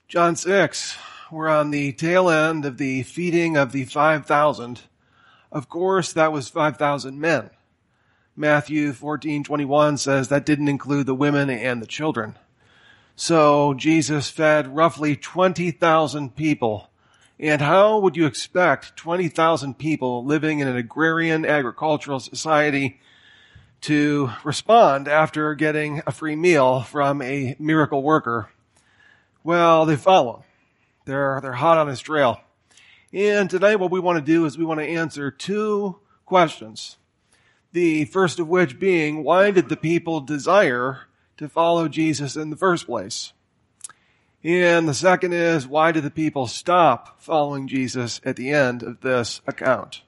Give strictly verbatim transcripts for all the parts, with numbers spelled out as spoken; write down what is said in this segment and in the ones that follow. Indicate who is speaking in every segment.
Speaker 1: John six, we're on the tail end of the feeding of the five thousand. Of course, that was five thousand men. Matthew fourteen twenty-one says that didn't include the women and the children. So Jesus fed roughly twenty thousand people. And how would you expect twenty thousand people living in an agrarian agricultural society to respond after getting a free meal from a miracle worker? Well, they follow him. They're, they're hot on his trail. And tonight what we want to do is we want to answer two questions. The first of which being, why did the people desire to follow Jesus in the first place? And the second is, why did the people stop following Jesus at the end of this account?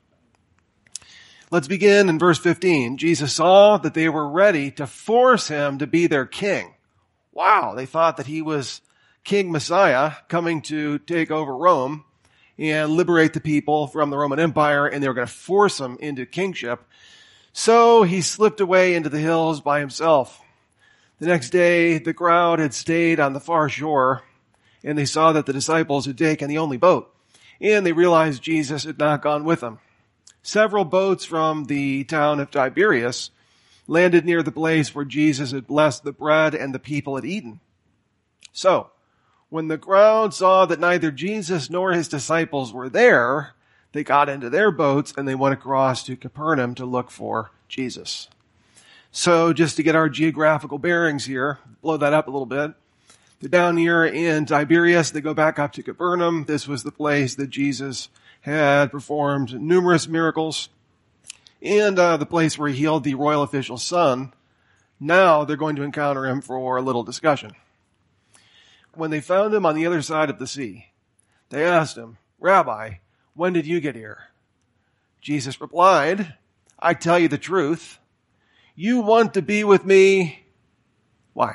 Speaker 1: Let's begin in verse fifteen. Jesus saw that they were ready to force him to be their king. Wow, they thought that he was King Messiah coming to take over Rome and liberate the people from the Roman Empire, and they were going to force him into kingship. So he slipped away into the hills by himself. The next day, the crowd had stayed on the far shore, and they saw that the disciples had taken the only boat, and they realized Jesus had not gone with them. Several boats from the town of Tiberias landed near the place where Jesus had blessed the bread and the people had eaten. So, when the crowd saw that neither Jesus nor his disciples were there, they got into their boats and they went across to Capernaum to look for Jesus. So just to get our geographical bearings here, blow that up a little bit. They're down here in Tiberias. They go back up to Capernaum. This was the place that Jesus had performed numerous miracles, and uh, the place where he healed the royal official's son. Now they're going to encounter him for a little discussion. When they found him on the other side of the sea, they asked him, "Rabbi, when did you get here?" Jesus replied, "I tell you the truth. You want to be with me." Why?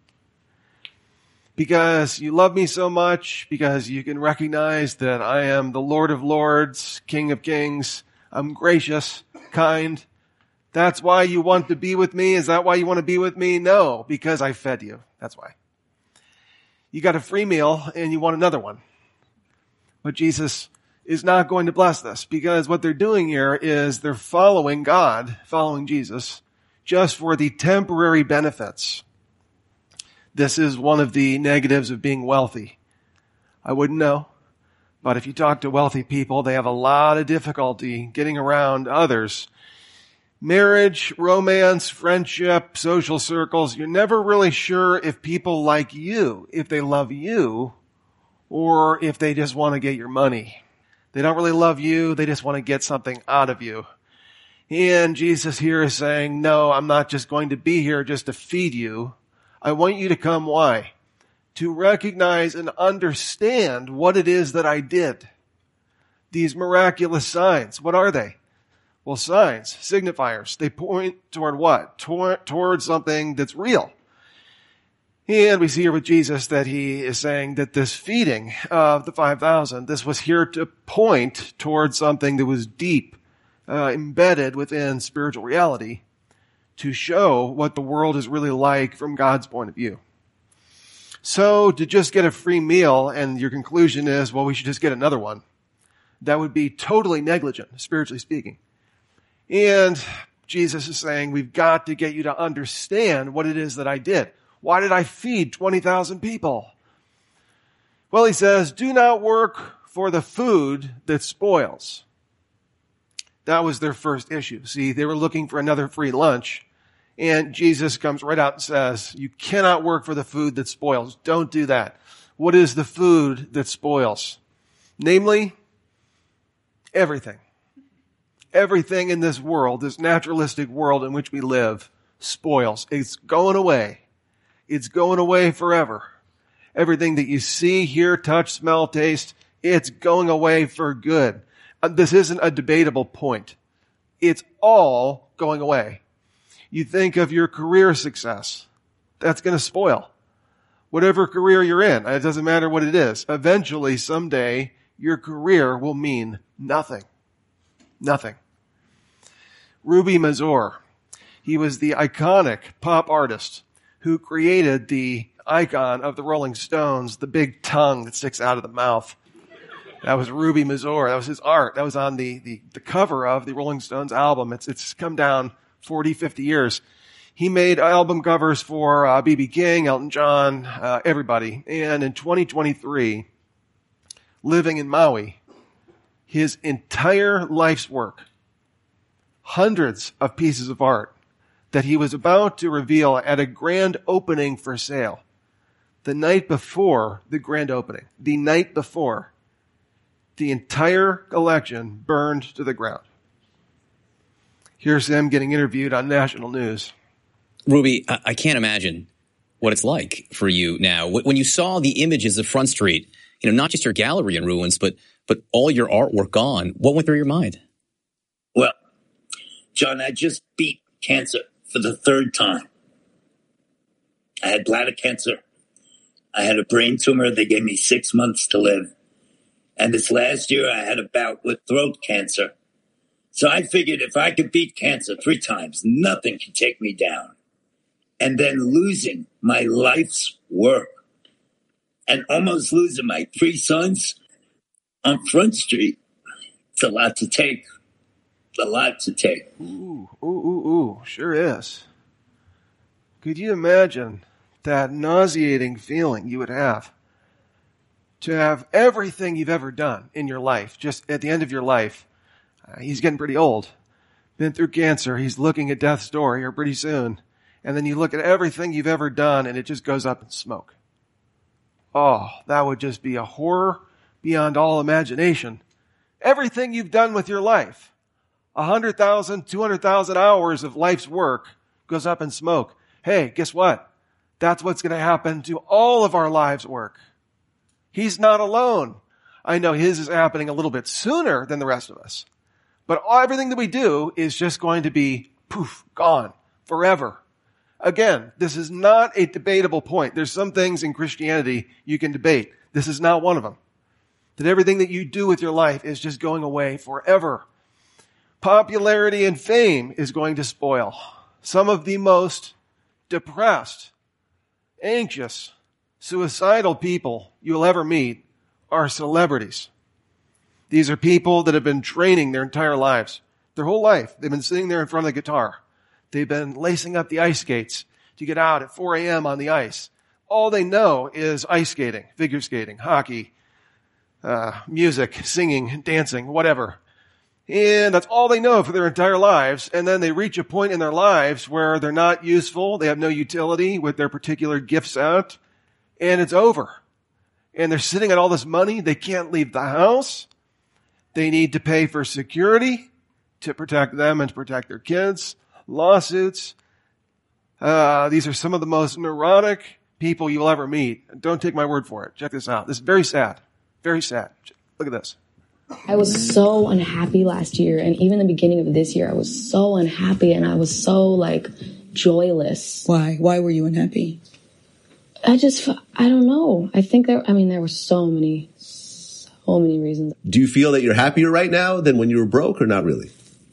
Speaker 1: Because you love me so much, because you can recognize that I am the Lord of Lords, King of Kings. I'm gracious, kind. That's why you want to be with me? Is that why you want to be with me? No, because I fed you. That's why. You got a free meal and you want another one. But Jesus is not going to bless this, because what they're doing here is they're following God, following Jesus, just for the temporary benefits. This is one of the negatives of being wealthy. I wouldn't know, but if you talk to wealthy people, they have a lot of difficulty getting around others. Marriage, romance, friendship, social circles, you're never really sure if people like you, if they love you, or if they just want to get your money. They don't really love you, they just want to get something out of you. And Jesus here is saying, no, I'm not just going to be here just to feed you. I want you to come, why? To recognize and understand what it is that I did. These miraculous signs, what are they? Well, signs, signifiers, they point toward what? Toward, toward something that's real. And we see here with Jesus that he is saying that this feeding of the five thousand, this was here to point toward something that was deep, uh, embedded within spiritual reality, to show what the world is really like from God's point of view. So to just get a free meal and your conclusion is, well, we should just get another one, that would be totally negligent, spiritually speaking. And Jesus is saying, we've got to get you to understand what it is that I did. Why did I feed twenty thousand people? Well, he says, do not work for the food that spoils. That was their first issue. See, they were looking for another free lunch. And Jesus comes right out and says, you cannot work for the food that spoils. Don't do that. What is the food that spoils? Namely, everything. Everything in this world, this naturalistic world in which we live, spoils. It's going away. It's going away forever. Everything that you see, hear, touch, smell, taste, it's going away for good. This isn't a debatable point. It's all going away. You think of your career success. That's going to spoil. Whatever career you're in, it doesn't matter what it is. Eventually, someday, your career will mean nothing. Nothing. Ruby Mazur, he was the iconic pop artist who created the icon of the Rolling Stones, the big tongue that sticks out of the mouth. That was Ruby Mazur. That was his art. That was on the, the, the cover of the Rolling Stones album. It's, it's come down forty, fifty years. He made album covers for uh, B B King, Elton John, uh, everybody. And in twenty twenty-three, living in Maui, his entire life's work, hundreds of pieces of art that he was about to reveal at a grand opening for sale, the night before the grand opening, the night before, the entire collection burned to the ground. Here's him getting interviewed on national news.
Speaker 2: Ruby, I, I can't imagine what it's like for you now. When you saw the images of Front Street, you know, not just your gallery in ruins, but but all your artwork gone, what went through your mind?
Speaker 3: Well, John, I just beat cancer for the third time. I had bladder cancer. I had a brain tumor. They gave me six months to live. And this last year, I had a bout with throat cancer. So I figured if I could beat cancer three times, nothing can take me down. And then losing my life's work and almost losing my three sons on Front Street, it's a lot to take. A lot to take.
Speaker 1: Ooh, ooh, ooh, ooh, sure is. Could you imagine that nauseating feeling you would have to have everything you've ever done in your life, just at the end of your life? Uh, he's getting pretty old, been through cancer, he's looking at death's door here pretty soon. And then you look at everything you've ever done and it just goes up in smoke. Oh, that would just be a horror beyond all imagination. Everything you've done with your life, one hundred thousand, two hundred thousand hours of life's work goes up in smoke. Hey, guess what? That's what's going to happen to all of our lives' work. He's not alone. I know his is happening a little bit sooner than the rest of us. But everything that we do is just going to be, poof, gone forever. Again, this is not a debatable point. There's some things in Christianity you can debate. This is not one of them. That everything that you do with your life is just going away forever. Popularity and fame is going to spoil. Some of the most depressed, anxious, suicidal people you'll ever meet are celebrities. These are people that have been training their entire lives. Their whole life, they've been sitting there in front of the guitar. They've been lacing up the ice skates to get out at four a.m. on the ice. All they know is ice skating, figure skating, hockey, uh, music, singing, dancing, whatever. And that's all they know for their entire lives. And then they reach a point in their lives where they're not useful. They have no utility with their particular gifts out. And it's over. And they're sitting on all this money. They can't leave the house. They need to pay for security to protect them and to protect their kids. Lawsuits. Uh, these are some of the most neurotic people you'll ever meet. Don't take my word for it. Check this out. This is very sad. Very sad. Look at this.
Speaker 4: I was so unhappy last year, and even the beginning of this year, I was so unhappy, and I was so, like, joyless.
Speaker 5: Why? Why were you unhappy?
Speaker 4: I just, I don't know. I think there, I mean, there were so many, so many reasons.
Speaker 6: Do you feel that you're happier right now than when you were broke, or not really?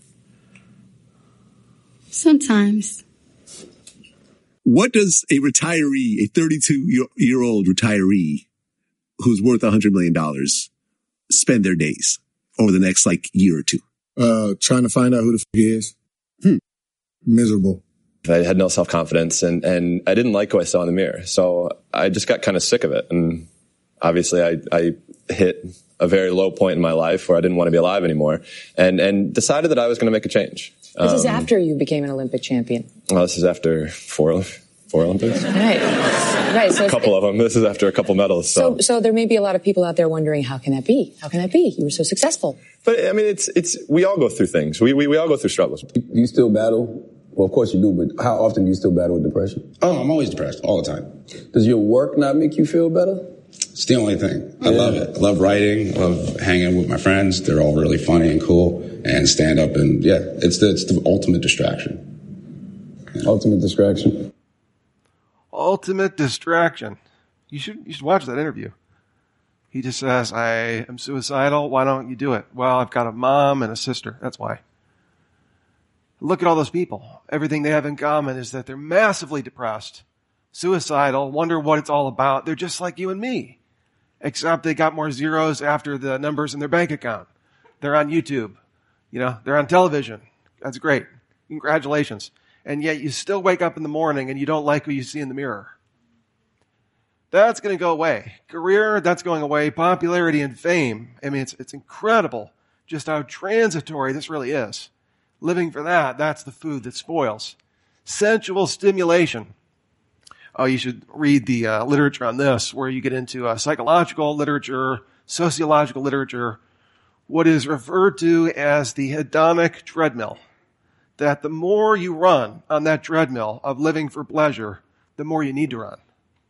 Speaker 5: Sometimes.
Speaker 6: What does a retiree, a thirty-two-year-old retiree who's worth one hundred million dollars spend their days over the next, like, year or two?
Speaker 7: Uh, trying to find out who the f*** he is. Hmm. Miserable.
Speaker 8: I had no self-confidence, and, and I didn't like who I saw in the mirror. So I just got kind of sick of it. And obviously I, I hit a very low point in my life where I didn't want to be alive anymore, and, and decided that I was going to make a change.
Speaker 9: This
Speaker 8: um,
Speaker 9: is after you became an Olympic champion.
Speaker 8: Well, this is after four, four Olympics.
Speaker 9: Right. Right. So
Speaker 8: a couple of them. This is after a couple medals. So.
Speaker 9: so, so there may be a lot of people out there wondering, how can that be? How can that be? You were so successful.
Speaker 8: But I mean, it's, it's, we all go through things. We, we, we all go through struggles.
Speaker 10: Do you still battle? Well, of course you do, but how often do you still battle with depression?
Speaker 11: Oh, I'm always depressed, all the time.
Speaker 10: Does your work not make you feel better?
Speaker 11: It's the only thing. I yeah. love it. I love writing, I love hanging with my friends. They're all really funny and cool, and stand up, and yeah, it's the, it's the ultimate distraction.
Speaker 10: Yeah. Ultimate distraction.
Speaker 1: Ultimate distraction. You should, you should watch that interview. He just says, I am suicidal. Why don't you do it? Well, I've got a mom and a sister. That's why. Look at all those people. Everything they have in common is that they're massively depressed. suicidal, wonder what it's all about. They're just like you and me, except they got more zeros after the numbers in their bank account. They're on YouTube. You know, they're on television. That's great. Congratulations. And yet you still wake up in the morning and you don't like who you see in the mirror. That's going to go away. Career, that's going away. Popularity and fame. I mean, it's, it's incredible just how transitory this really is. Living for that, that's the food that spoils. Sensual stimulation. Oh, you should read the uh, literature on this, where you get into uh, psychological literature, sociological literature, what is referred to as the hedonic treadmill. That the more you run on that treadmill of living for pleasure, the more you need to run.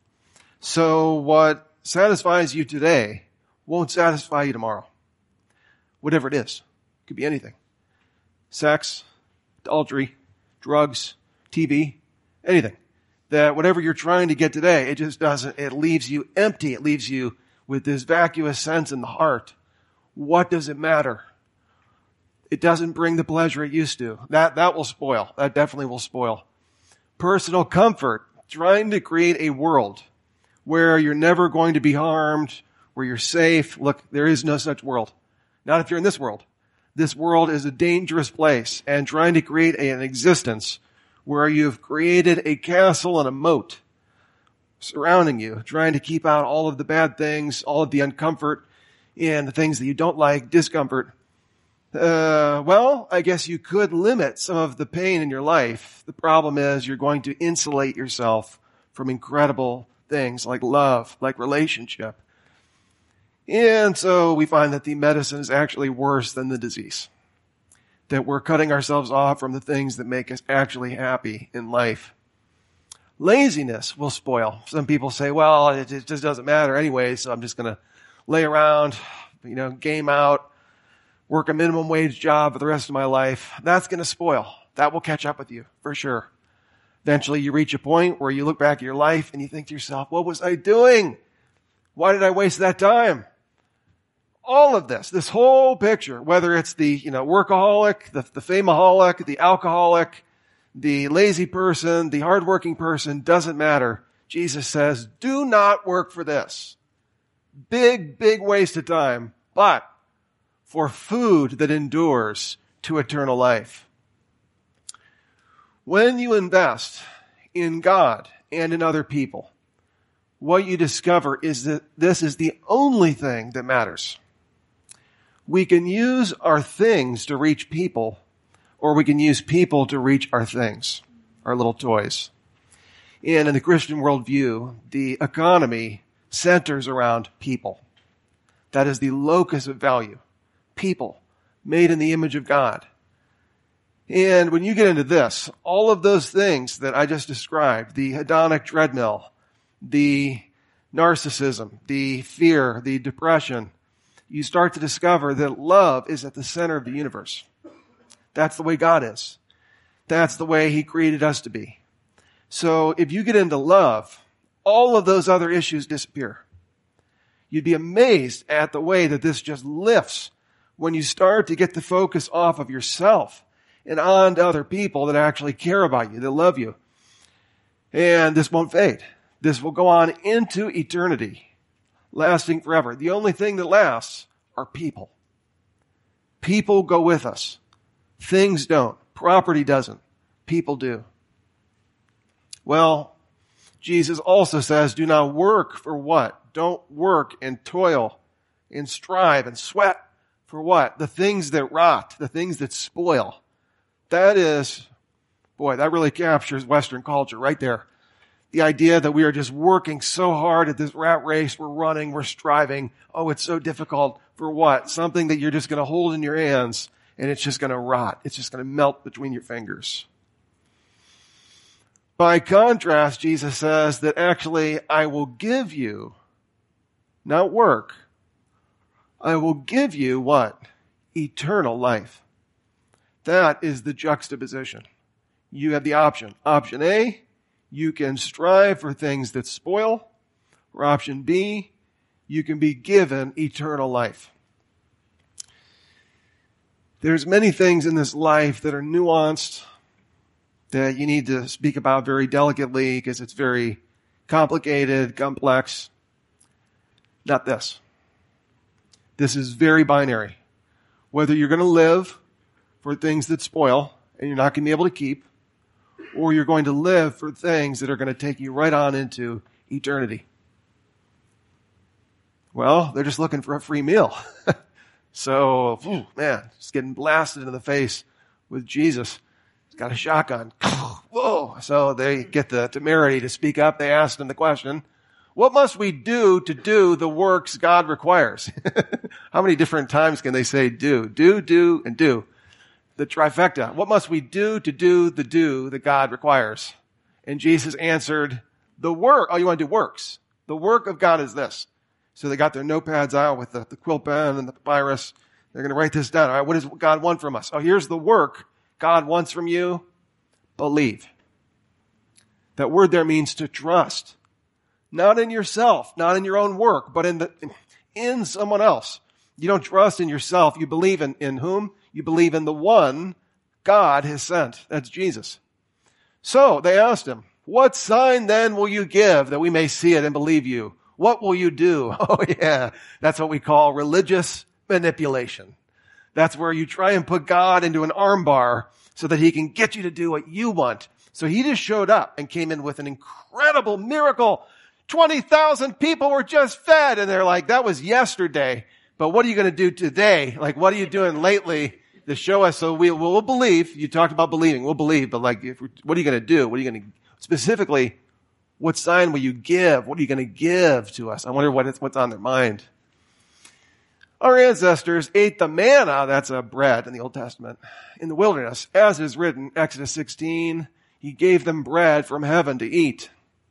Speaker 1: So what satisfies you today won't satisfy you tomorrow. Whatever it is. It could be anything. Sex, adultery, drugs, T V, anything. That whatever you're trying to get today, it just doesn't, it leaves you empty. It leaves you with this vacuous sense in the heart. What does it matter? It doesn't bring the pleasure it used to. That, that will spoil. That definitely will spoil. Personal comfort. Trying to create a world where you're never going to be harmed, where you're safe. Look, there is no such world. Not if you're in this world. This world is a dangerous place, and trying to create a, an existence where you've created a castle and a moat surrounding you, trying to keep out all of the bad things, all of the uncomfort, and the things that you don't like, discomfort. Uh, well, I guess you could limit some of the pain in your life. The problem is you're going to insulate yourself from incredible things like love, like relationship. And so we find that the medicine is actually worse than the disease. That we're cutting ourselves off from the things that make us actually happy in life. Laziness will spoil. Some people say, well, it, it just doesn't matter anyway, so I'm just going to lay around, you know, game out, work a minimum wage job for the rest of my life. That's going to spoil. That will catch up with you, for sure. Eventually you reach a point where you look back at your life and you think to yourself, what was I doing? Why did I waste that time? All of this, this whole picture, whether it's the, you know, workaholic, the, the fameaholic, the alcoholic, the lazy person, the hardworking person, doesn't matter. Jesus says, do not work for this. Big, big waste of time, but for food that endures to eternal life. When you invest in God and in other people, what you discover is that this is the only thing that matters. We can use our things to reach people, or we can use people to reach our things, our little toys. And in the Christian worldview, the economy centers around people. That is the locus of value. People, made in the image of God. And when you get into this, all of those things that I just described, the hedonic treadmill, the narcissism, the fear, the depression, you start to discover that love is at the center of the universe. That's the way God is. That's the way He created us to be. So if you get into love, all of those other issues disappear. You'd be amazed at the way that this just lifts when you start to get the focus off of yourself and on to other people that actually care about you, that love you. And this won't fade. This will go on into eternity, lasting forever. The only thing that lasts are people. People go with us. Things don't. Property doesn't. People do. Well, Jesus also says, do not work for what? Don't work and toil and strive and sweat for what? The things that rot, the things that spoil. That is, boy, that really captures Western culture right there. The idea that we are just working so hard at this rat race, we're running, we're striving. Oh, it's so difficult. For what? Something that you're just going to hold in your hands and it's just going to rot. It's just going to melt between your fingers. By contrast, Jesus says that actually I will give you, not work, I will give you what? Eternal life. That is the juxtaposition. You have the option. Option A, you can strive for things that spoil. Or option B, you can be given eternal life. There's many things in this life that are nuanced, that you need to speak about very delicately because it's very complicated, complex. Not this. This is very binary. Whether you're going to live for things that spoil and you're not going to be able to keep, or you're going to live for things that are going to take you right on into eternity. Well, they're just looking for a free meal. So, ooh, man, just getting blasted in the face with Jesus. He's got a shotgun. Whoa. So they get the temerity to speak up. They asked him the question, what must we do to do the works God requires? How many different times can they say do? Do, do, and do. The trifecta. What must we do to do the do that God requires? And Jesus answered, the work. Oh, you want to do works? The work of God is this. So they got their notepads out with the, the quill pen and the papyrus. They're going to write this down. All right, what does God want from us? Oh, here's the work God wants from you. Believe. That word there means to trust. Not in yourself, not in your own work, but in the in someone else. You don't trust in yourself. You believe in, in whom? You believe in the one God has sent. That's Jesus. So they asked him, what sign then will you give that we may see it and believe you? What will you do? Oh yeah, that's what we call religious manipulation. That's where you try and put God into an armbar so that he can get you to do what you want. So he just showed up and came in with an incredible miracle. twenty thousand people were just fed, and they're like, that was yesterday. But what are you going to do today? Like, what are you doing lately to show us? So we, we'll believe. You talked about believing. We'll believe. But like, if, what are you going to do? What are you going to, specifically, what sign will you give? What are you going to give to us? I wonder what it's, what's on their mind. Our ancestors ate the manna, that's a bread in the Old Testament, in the wilderness. As is written, Exodus sixteen, he gave them bread from heaven to eat.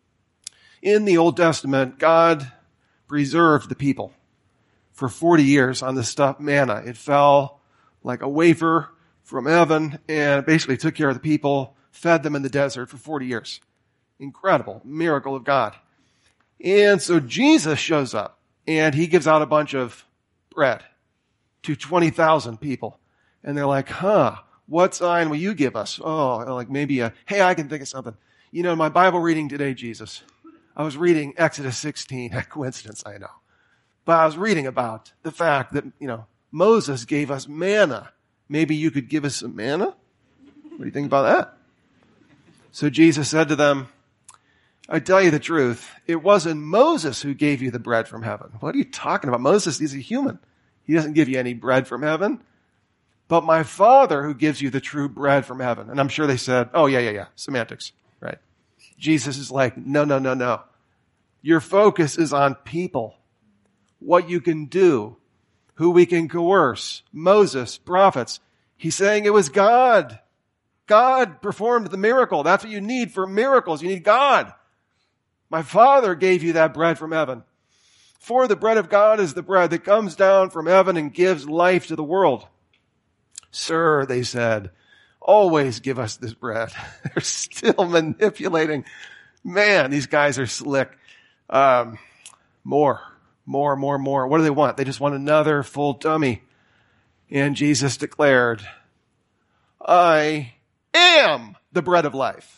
Speaker 1: In the Old Testament, God preserved the people for forty years on this stuff, manna. It fell like a wafer from heaven and basically took care of the people, fed them in the desert for forty years. Incredible miracle of God. And so Jesus shows up and he gives out a bunch of bread to twenty thousand people. And they're like, huh, what sign will you give us? Oh, like maybe a, hey, I can think of something. You know, in my Bible reading today, Jesus, I was reading Exodus sixteen. A coincidence, I know. But I was reading about the fact that, you know, Moses gave us manna. Maybe you could give us some manna? What do you think about that? So Jesus said to them, I tell you the truth, it wasn't Moses who gave you the bread from heaven. What are you talking about? Moses is a human. He doesn't give you any bread from heaven. But my Father who gives you the true bread from heaven. And I'm sure they said, oh, yeah, yeah, yeah, semantics, right? Jesus is like, no, no, no, no. Your focus is on people, what you can do, who we can coerce, Moses, prophets. He's saying it was God. God performed the miracle. That's what you need for miracles. You need God. My Father gave you that bread from heaven. For the bread of God is the bread that comes down from heaven and gives life to the world. Sir, they said, always give us this bread. They're still manipulating. Man, these guys are slick. Um, more, more, more, more. What do they want? They just want another full tummy. And Jesus declared, I am the bread of life.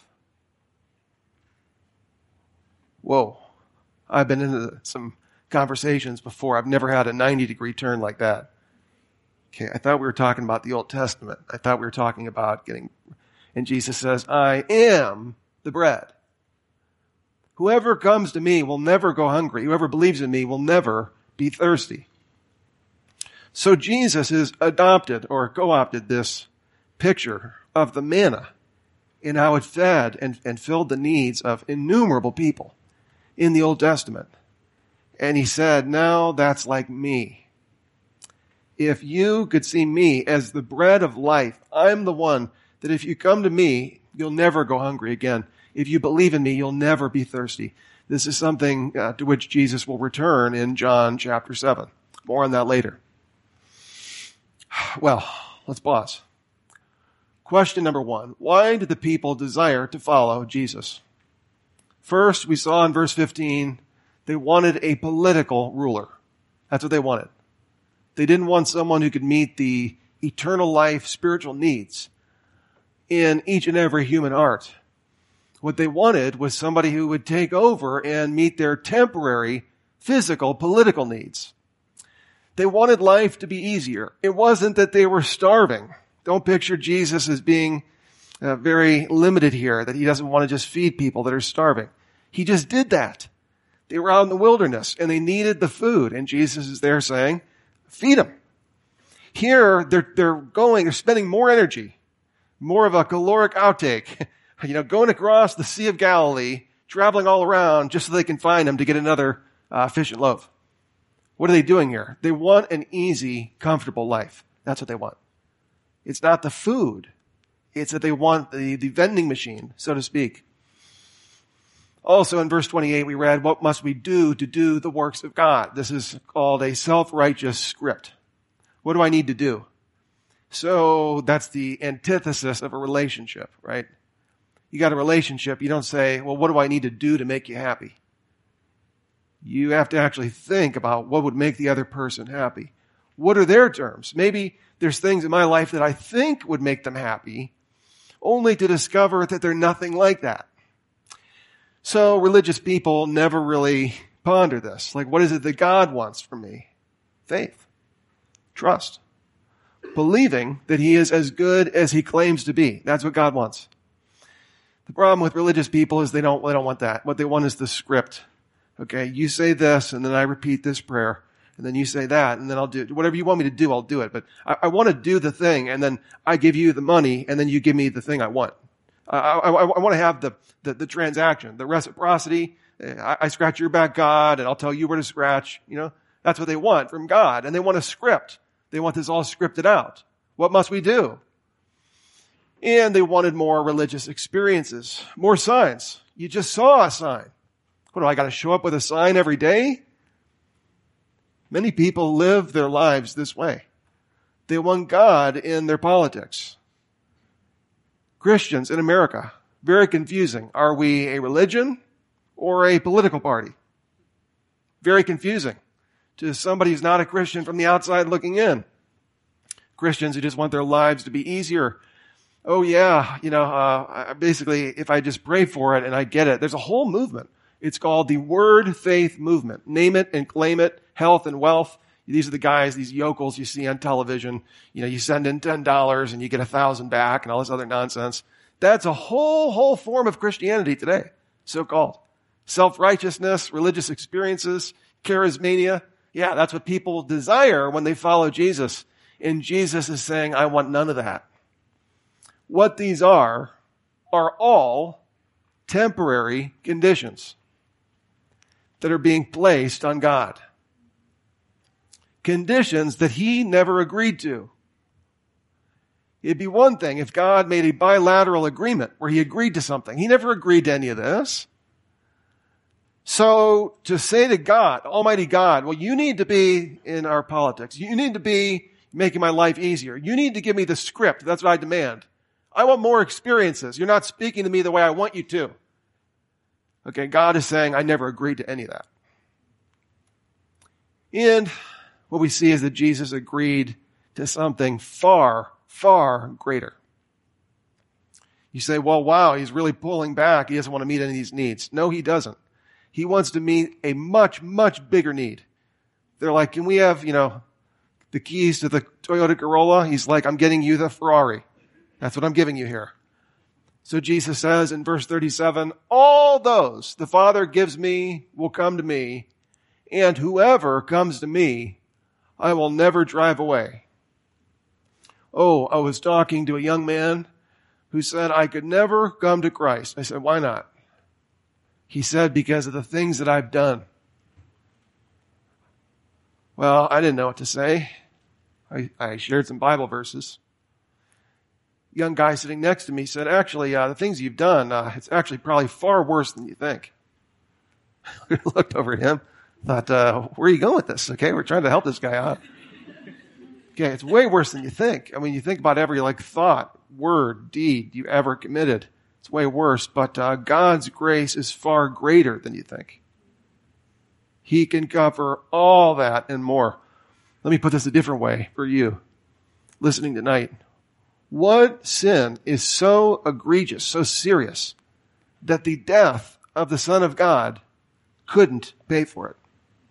Speaker 1: Whoa. I've been into some conversations before. I've never had a ninety degree turn like that. Okay, I thought we were talking about the Old Testament. I thought we were talking about getting, and Jesus says, I am the bread. Whoever comes to me will never go hungry. Whoever believes in me will never be thirsty. So Jesus has adopted or co-opted this picture of the manna and how it fed and, and filled the needs of innumerable people in the Old Testament. And he said, now that's like me. If you could see me as the bread of life, I'm the one that if you come to me, you'll never go hungry again. If you believe in me, you'll never be thirsty. This is something uh, to which Jesus will return in John chapter seven. More on that later. Well, let's pause. Question number one. Why did the people desire to follow Jesus? First, we saw in verse fifteen, they wanted a political ruler. That's what they wanted. They didn't want someone who could meet the eternal life, spiritual needs in each and every human heart. What they wanted was somebody who would take over and meet their temporary physical, political needs. They wanted life to be easier. It wasn't that they were starving. Don't picture Jesus as being uh, very limited here, that he doesn't want to just feed people that are starving. He just did that. They were out in the wilderness and they needed the food, and Jesus is there saying, feed them. Here, they're, they're going, they're spending more energy, more of a caloric outtake, you know, going across the Sea of Galilee, traveling all around just so they can find him to get another uh, fish and loaf. What are they doing here? They want an easy, comfortable life. That's what they want. It's not the food. It's that they want the, the vending machine, so to speak. Also in verse twenty-eight, we read, what must we do to do the works of God? This is called a self-righteous script. What do I need to do? So that's the antithesis of a relationship, right? You got a relationship, you don't say, well, what do I need to do to make you happy? You have to actually think about what would make the other person happy. What are their terms? Maybe there's things in my life that I think would make them happy, only to discover that they're nothing like that. So religious people never really ponder this. Like, what is it that God wants from me? Faith. Trust. Believing that he is as good as he claims to be. That's what God wants. The problem with religious people is they don't, they don't want that. What they want is the script. Okay, you say this, and then I repeat this prayer, and then you say that, and then I'll do it. Whatever you want me to do, I'll do it. But I, I want to do the thing, and then I give you the money, and then you give me the thing I want. I, I, I want to have the, the, the transaction, the reciprocity. I, I scratch your back, God, and I'll tell you where to scratch. You know, that's what they want from God, and they want a script. They want this all scripted out. What must we do? And they wanted more religious experiences, more signs. You just saw a sign. What do I got to show up with a sign every day? Many people live their lives this way. They want God in their politics. Christians in America, very confusing. Are we a religion or a political party? Very confusing to somebody who's not a Christian from the outside looking in. Christians who just want their lives to be easier. Oh yeah, you know, uh, basically if I just pray for it and I get it, there's a whole movement. It's called the Word Faith Movement. Name it and claim it. Health and wealth. These are the guys, these yokels you see on television. You know, you send in ten dollars and you get a thousand back and all this other nonsense. That's a whole, whole form of Christianity today, so-called. Self-righteousness, religious experiences, charismania. Yeah, that's what people desire when they follow Jesus. And Jesus is saying, I want none of that. What these are, are all temporary conditions that are being placed on God. Conditions that he never agreed to. It'd be one thing if God made a bilateral agreement where he agreed to something. He never agreed to any of this. So to say to God, Almighty God, well, you need to be in our politics. You need to be making my life easier. You need to give me the script. That's what I demand. I want more experiences. You're not speaking to me the way I want you to. Okay, God is saying, I never agreed to any of that. And what we see is that Jesus agreed to something far, far greater. You say, well, wow, he's really pulling back. He doesn't want to meet any of these needs. No, he doesn't. He wants to meet a much, much bigger need. They're like, can we have, you know, the keys to the Toyota Corolla? He's like, I'm getting you the Ferrari. That's what I'm giving you here. So Jesus says in verse thirty-seven, all those the Father gives me will come to me, and whoever comes to me, I will never drive away. Oh, I was talking to a young man who said, I could never come to Christ. I said, why not? He said, because of the things that I've done. Well, I didn't know what to say. I, I shared some Bible verses. Young guy sitting next to me said, actually, uh, the things you've done, uh, it's actually probably far worse than you think. I looked over at him, thought, uh, where are you going with this? Okay, we're trying to help this guy out. Okay, it's way worse than you think. I mean, you think about every like thought, word, deed you ever committed. It's way worse, but uh, God's grace is far greater than you think. He can cover all that and more. Let me put this a different way for you listening tonight. What sin is so egregious, so serious, that the death of the Son of God couldn't pay for it.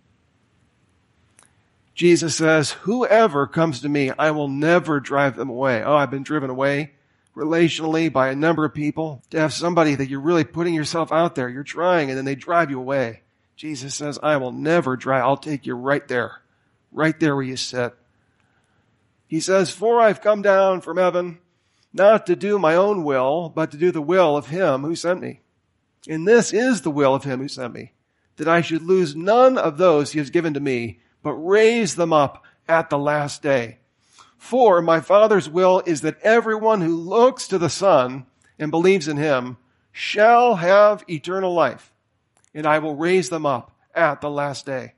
Speaker 1: Jesus says, whoever comes to me, I will never drive them away. Oh, I've been driven away relationally by a number of people. To have somebody that you're really putting yourself out there, you're trying, and then they drive you away. Jesus says, I will never drive. I'll take you right there, right there where you sit. He says, for I've come down from heaven, not to do my own will, but to do the will of him who sent me. And this is the will of him who sent me, that I should lose none of those he has given to me, but raise them up at the last day. For my Father's will is that everyone who looks to the Son and believes in him shall have eternal life, and I will raise them up at the last day.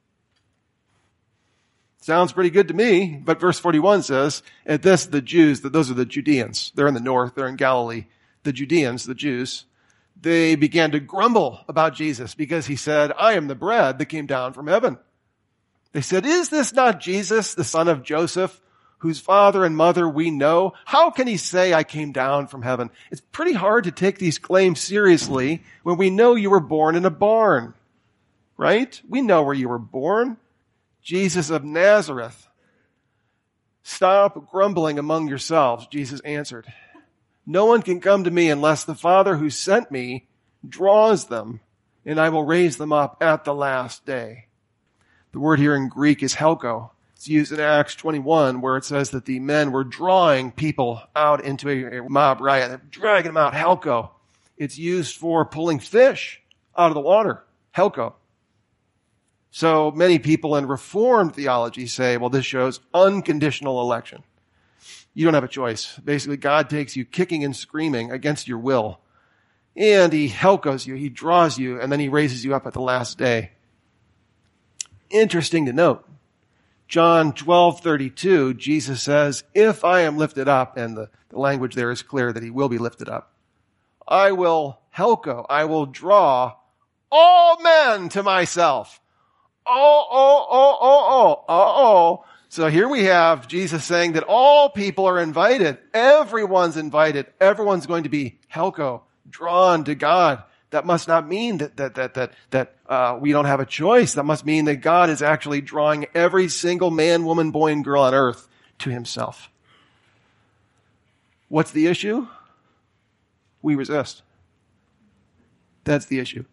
Speaker 1: Sounds pretty good to me, but verse forty-one says, at this the Jews, those are the Judeans, they're in the north, they're in Galilee, the Judeans, the Jews, they began to grumble about Jesus because he said, I am the bread that came down from heaven. They said, is this not Jesus, the son of Joseph, whose father and mother we know? How can he say I came down from heaven? It's pretty hard to take these claims seriously when we know you were born in a barn, right? We know where you were born. Jesus of Nazareth. Stop grumbling among yourselves, Jesus answered. No one can come to me unless the Father who sent me draws them, and I will raise them up at the last day. The word here in Greek is helko. It's used in Acts twenty-one, where it says that the men were drawing people out into a, a mob riot. They're dragging them out, helko. It's used for pulling fish out of the water, helko. So many people in Reformed theology say, well, this shows unconditional election. You don't have a choice. Basically, God takes you kicking and screaming against your will, and he helkos you, he draws you, and then he raises you up at the last day. Interesting to note, John twelve thirty-two, Jesus says, if I am lifted up, and the, the language there is clear that he will be lifted up, I will helko, I will draw all men to myself. Oh, oh, oh, oh, oh, oh, oh. So here we have Jesus saying that all people are invited. Everyone's invited. Everyone's going to be helko, drawn to God. That must not mean that that that that that uh, we don't have a choice. That must mean that God is actually drawing every single man, woman, boy, and girl on earth to himself. What's the issue? We resist. That's the issue.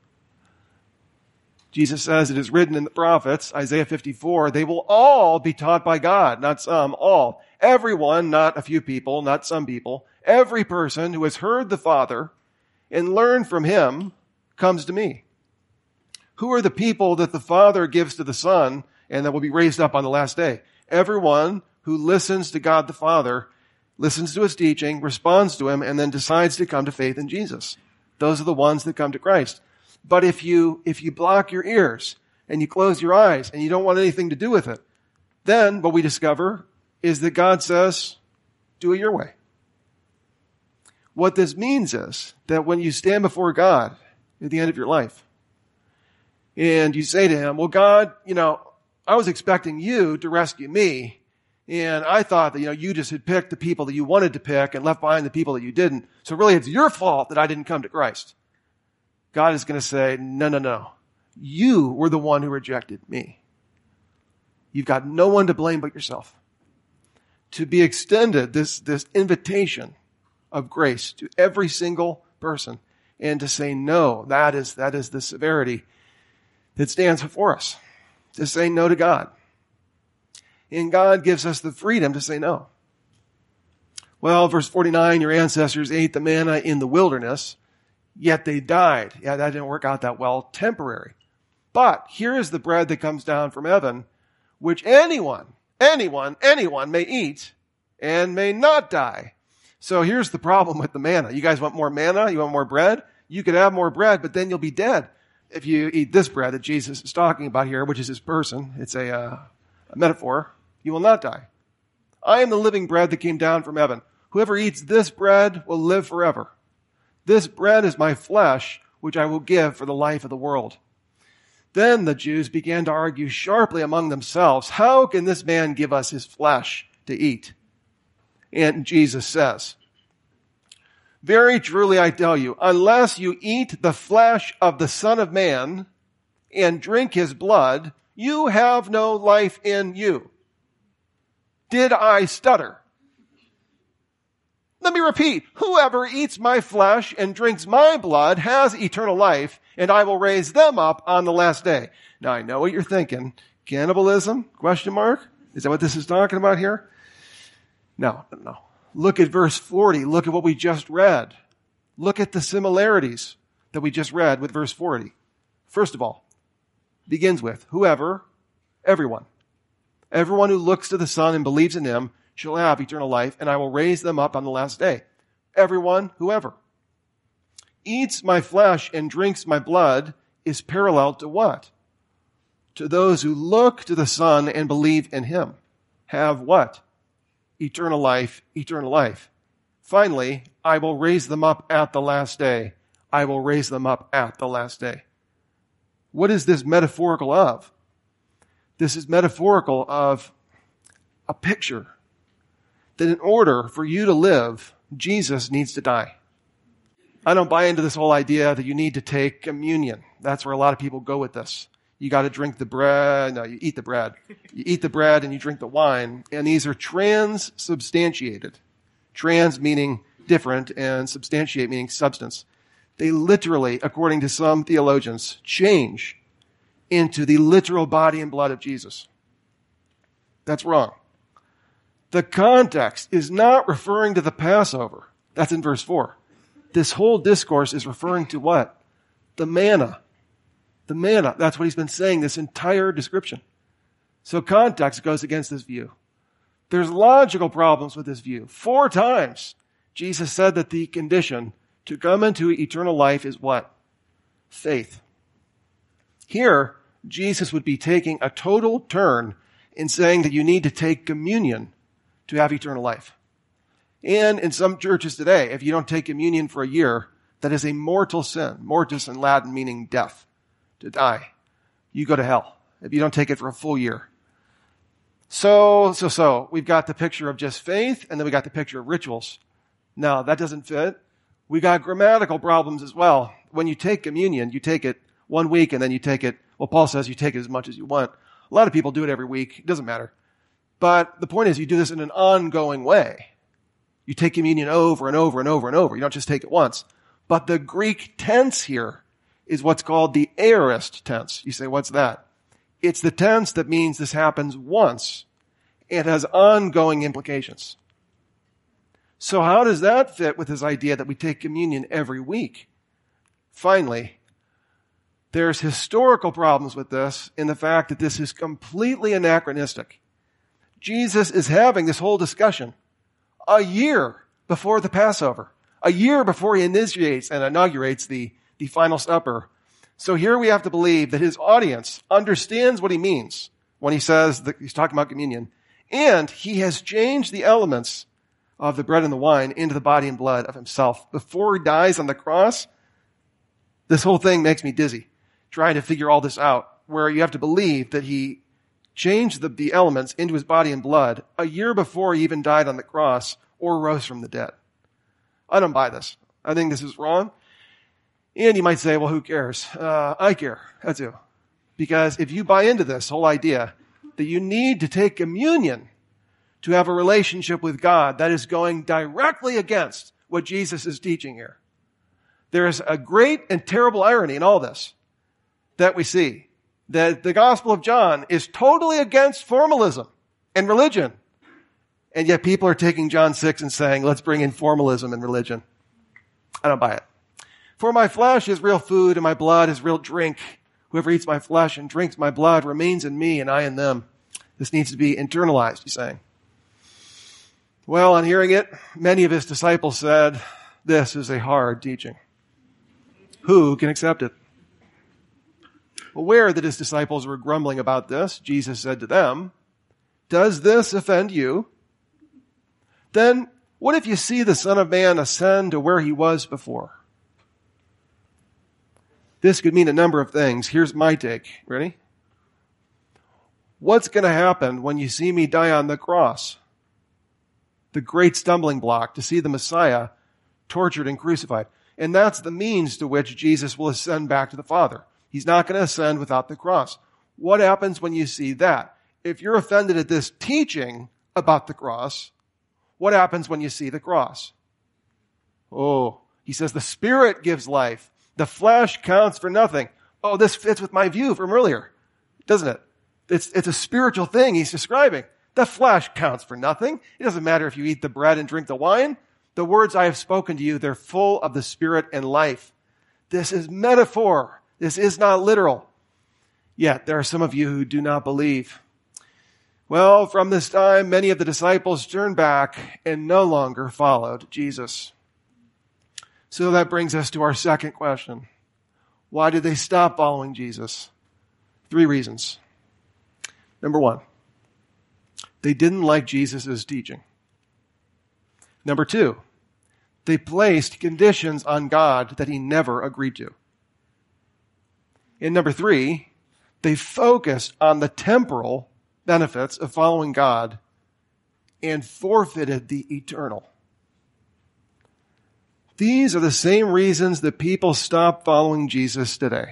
Speaker 1: Jesus says it is written in the prophets, Isaiah fifty-four, they will all be taught by God, not some, all. Everyone, not a few people, not some people. Every person who has heard the Father and learned from him comes to me. Who are the people that the Father gives to the Son and that will be raised up on the last day? Everyone who listens to God the Father, listens to his teaching, responds to him, and then decides to come to faith in Jesus. Those are the ones that come to Christ. But if you, if you block your ears and you close your eyes and you don't want anything to do with it, then what we discover is that God says, do it your way. What this means is that when you stand before God at the end of your life and you say to him, well, God, you know, I was expecting you to rescue me. And I thought that, you know, you just had picked the people that you wanted to pick and left behind the people that you didn't. So really it's your fault that I didn't come to Christ. God is going to say, no, no, no. You were the one who rejected me. You've got no one to blame but yourself. To be extended this, this invitation of grace to every single person and to say no, that is, that is the severity that stands before us. To say no to God. And God gives us the freedom to say no. Well, verse forty-nine, your ancestors ate the manna in the wilderness, yet they died. Yeah, that didn't work out that well. Temporary. But here is the bread that comes down from heaven, which anyone, anyone, anyone may eat and may not die. So here's the problem with the manna. You guys want more manna? You want more bread? You could have more bread, but then you'll be dead. If you eat this bread that Jesus is talking about here, which is his person, it's a, uh, a metaphor, you will not die. I am the living bread that came down from heaven. Whoever eats this bread will live forever. This bread is my flesh, which I will give for the life of the world. Then the Jews began to argue sharply among themselves, how can this man give us his flesh to eat? And Jesus says, Very truly I tell you, unless you eat the flesh of the Son of Man and drink his blood, you have no life in you. Did I stutter? Let me repeat. Whoever eats my flesh and drinks my blood has eternal life, and I will raise them up on the last day. Now I know what you're thinking. Cannibalism? Question mark? Is that what this is talking about here? No, no, no. Look at verse forty. Look at what we just read. Look at the similarities that we just read with verse forty. First of all, begins with whoever, everyone. Everyone who looks to the Son and believes in him shall have eternal life, and I will raise them up on the last day. Everyone, whoever. Eats my flesh and drinks my blood is parallel to what? To those who look to the Son and believe in him. Have what? Eternal life, eternal life. Finally, I will raise them up at the last day. I will raise them up at the last day. What is this metaphorical of? This is metaphorical of a picture that in order for you to live, Jesus needs to die. I don't buy into this whole idea that you need to take communion. That's where a lot of people go with this. You got to drink the bread. No, you eat the bread. You eat the bread and you drink the wine. And these are transubstantiated. Trans meaning different and substantiate meaning substance. They literally, according to some theologians, change into the literal body and blood of Jesus. That's wrong. The context is not referring to the Passover. That's in verse four. This whole discourse is referring to what? The manna. The manna. That's what he's been saying this entire description. So context goes against this view. There's logical problems with this view. Four times Jesus said that the condition to come into eternal life is what? Faith. Here, Jesus would be taking a total turn in saying that you need to take communion to have eternal life. And in some churches today, if you don't take communion for a year, that is a mortal sin. Mortis in Latin meaning death. To die. You go to hell if you don't take it for a full year. So, so, so, we've got the picture of just faith, and then we got the picture of rituals. No, that doesn't fit. We got grammatical problems as well. When you take communion, you take it one week, and then you take it, well, Paul says you take it as much as you want. A lot of people do it every week. It doesn't matter. But the point is, you do this in an ongoing way. You take communion over and over and over and over. You don't just take it once. But the Greek tense here is what's called the aorist tense. You say, what's that? It's the tense that means this happens once. It has ongoing implications. So how does that fit with this idea that we take communion every week? Finally, there's historical problems with this in the fact that this is completely anachronistic. Jesus is having this whole discussion a year before the Passover, a year before he initiates and inaugurates the the final supper. So here we have to believe that his audience understands what he means when he says that he's talking about communion. And he has changed the elements of the bread and the wine into the body and blood of himself. Before he dies on the cross, this whole thing makes me dizzy, trying to figure all this out, where you have to believe that he changed the, the elements into his body and blood a year before he even died on the cross or rose from the dead. I don't buy this. I think this is wrong. And you might say, well, who cares? Uh, I care. I do. Because if you buy into this whole idea that you need to take communion to have a relationship with God, that is going directly against what Jesus is teaching here. There is a great and terrible irony in all this that we see. That the Gospel of John is totally against formalism and religion. And yet people are taking John six and saying, let's bring in formalism and religion. I don't buy it. For my flesh is real food and my blood is real drink. Whoever eats my flesh and drinks my blood remains in me and I in them. This needs to be internalized, he's saying. Well, on hearing it, many of his disciples said, this is a hard teaching. Who can accept it? Aware that his disciples were grumbling about this, Jesus said to them, does this offend you? Then what if you see the Son of Man ascend to where he was before? This could mean a number of things. Here's my take. Ready? What's going to happen when you see me die on the cross? The great stumbling block to see the Messiah tortured and crucified. And that's the means to which Jesus will ascend back to the Father. He's not going to ascend without the cross. What happens when you see that? If you're offended at this teaching about the cross, what happens when you see the cross? Oh, he says the Spirit gives life. The flesh counts for nothing. Oh, this fits with my view from earlier, doesn't it? It's, it's a spiritual thing he's describing. The flesh counts for nothing. It doesn't matter if you eat the bread and drink the wine. The words I have spoken to you, they're full of the Spirit and life. This is metaphor. This is not literal. Yet there are some of you who do not believe. Well, from this time, many of the disciples turned back and no longer followed Jesus. So that brings us to our second question. Why did they stop following Jesus? Three reasons. Number one, they didn't like Jesus' teaching. Number two, they placed conditions on God that he never agreed to. And number three, they focused on the temporal benefits of following God and forfeited the eternal. These are the same reasons that people stop following Jesus today.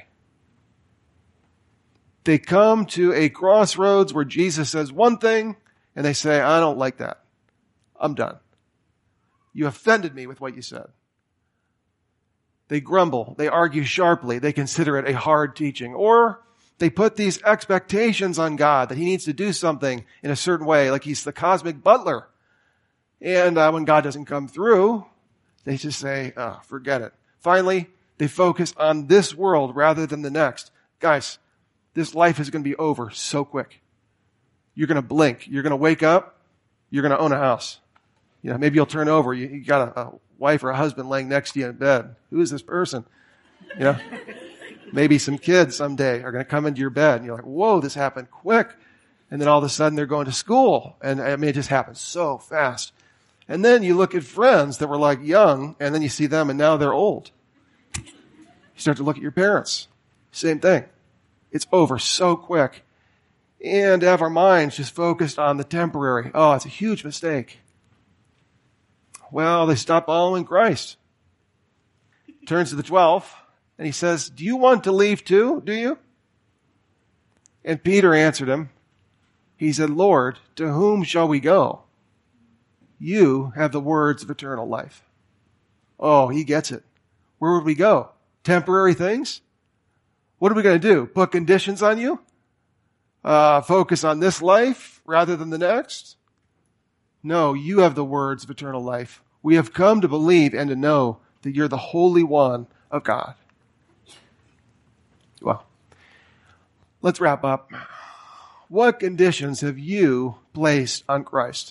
Speaker 1: They come to a crossroads where Jesus says one thing and they say, I don't like that. I'm done. You offended me with what you said. They grumble. They argue sharply. They consider it a hard teaching. Or they put these expectations on God that he needs to do something in a certain way, like he's the cosmic butler. And uh, when God doesn't come through, they just say, oh, forget it. Finally, they focus on this world rather than the next. Guys, this life is going to be over so quick. You're going to blink. You're going to wake up. You're going to own a house. You know, maybe you'll turn over. You, you got a, a wife or a husband laying next to you in bed. Who is this person? You know, maybe some kids someday are going to come into your bed and you're like, whoa, this happened quick. And then all of a sudden they're going to school. And I mean, it just happens so fast. And then you look at friends that were like young, and then you see them and now they're old. You start to look at your parents. Same thing. It's over so quick. And to have our minds just focused on the temporary. Oh, it's a huge mistake. Well, they stop following Christ. Turns to the twelve, and he says, do you want to leave too, do you? And Peter answered him. He said, Lord, to whom shall we go? You have the words of eternal life. Oh, he gets it. Where would we go? Temporary things? What are we going to do? Put conditions on you? Uh, focus on this life rather than the next? No, you have the words of eternal life. We have come to believe and to know that you're the Holy One of God. Well, let's wrap up. What conditions have you placed on Christ?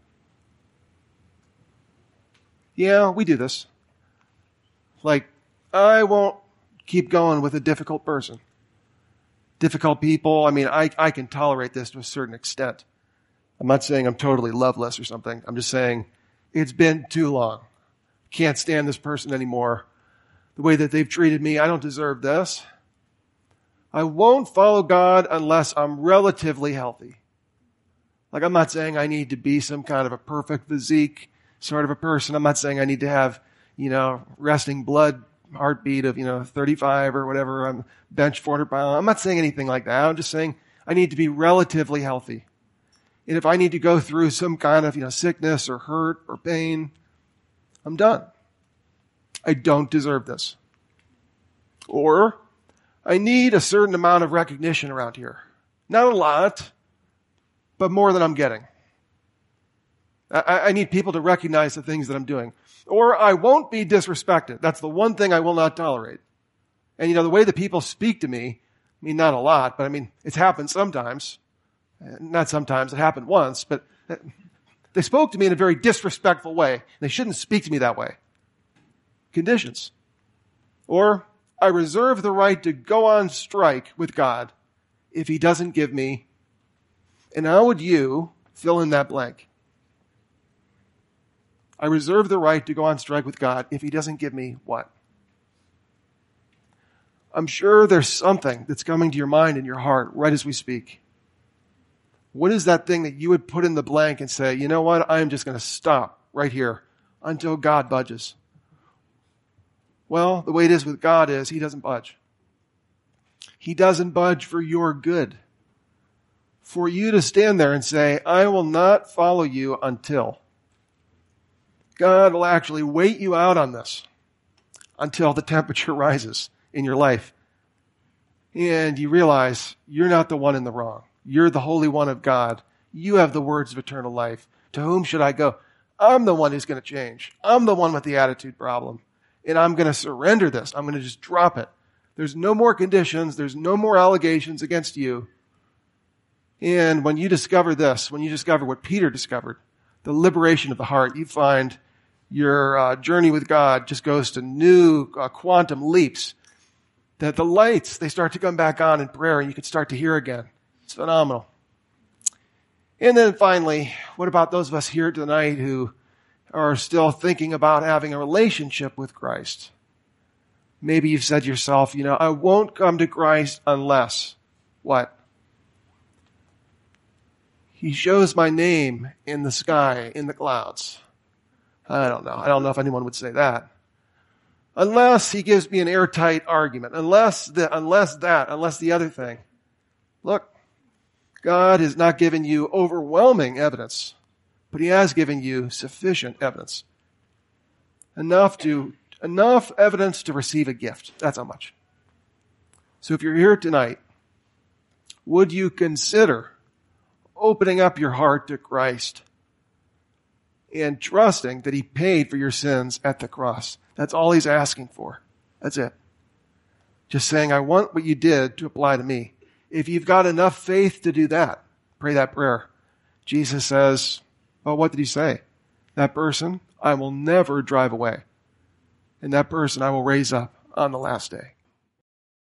Speaker 1: Yeah, we do this. Like, I won't keep going with a difficult person. Difficult people, I mean, I, I can tolerate this to a certain extent. I'm not saying I'm totally loveless or something. I'm just saying it's been too long. Can't stand this person anymore. The way that they've treated me, I don't deserve this. I won't follow God unless I'm relatively healthy. Like, I'm not saying I need to be some kind of a perfect physique sort of a person. I'm not saying I need to have, you know, resting blood heartbeat of, you know, thirty-five or whatever. I'm bench four hundred pounds. I'm not saying anything like that. I'm just saying I need to be relatively healthy. And if I need to go through some kind of, you know, sickness or hurt or pain, I'm done. I don't deserve this. Or I need a certain amount of recognition around here. Not a lot, but more than I'm getting. I, I need people to recognize the things that I'm doing. Or I won't be disrespected. That's the one thing I will not tolerate. And, you know, the way that people speak to me, I mean, not a lot, but I mean, it's happened sometimes. Not sometimes, it happened once, but they spoke to me in a very disrespectful way. They shouldn't speak to me that way. Conditions. Or I reserve the right to go on strike with God if he doesn't give me. And how would you fill in that blank? I reserve the right to go on strike with God if he doesn't give me what? I'm sure there's something that's coming to your mind and your heart right as we speak. What is that thing that you would put in the blank and say, you know what, I'm just going to stop right here until God budges? Well, the way it is with God is he doesn't budge. He doesn't budge for your good. For you to stand there and say, I will not follow you until. God will actually wait you out on this until the temperature rises in your life. And you realize you're not the one in the wrong. You're the Holy One of God. You have the words of eternal life. To whom should I go? I'm the one who's going to change. I'm the one with the attitude problem. And I'm going to surrender this. I'm going to just drop it. There's no more conditions. There's no more allegations against you. And when you discover this, when you discover what Peter discovered, the liberation of the heart, you find your uh, journey with God just goes to new uh, quantum leaps. That the lights, they start to come back on in prayer and you can start to hear again. It's phenomenal. And then finally, what about those of us here tonight who are still thinking about having a relationship with Christ? Maybe you've said to yourself, you know, I won't come to Christ unless what? He shows my name in the sky, in the clouds. I don't know. I don't know if anyone would say that. Unless he gives me an airtight argument. Unless the, unless that, unless the other thing. Look, God has not given you overwhelming evidence, but he has given you sufficient evidence. Enough to, enough evidence to receive a gift. That's how much. So if you're here tonight, would you consider opening up your heart to Christ and trusting that he paid for your sins at the cross? That's all he's asking for. That's it. Just saying, I want what you did to apply to me. If you've got enough faith to do that, pray that prayer. Jesus says, well, what did he say? That person I will never drive away. And that person I will raise up on the last day.